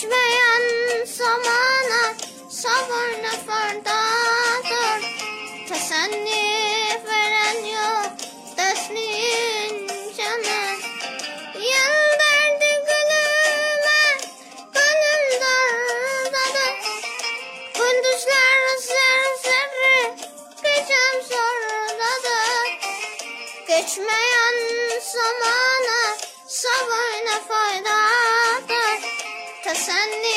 Geçmeyen zamana sabır ne faydadır? Tesenni veren yok teslim canı. Yel derdi gülüme, gönül dardadır. Gündüzler zerre, gecem zordadır. Geçmeyen zamana sabır ne faydadır? Tesenni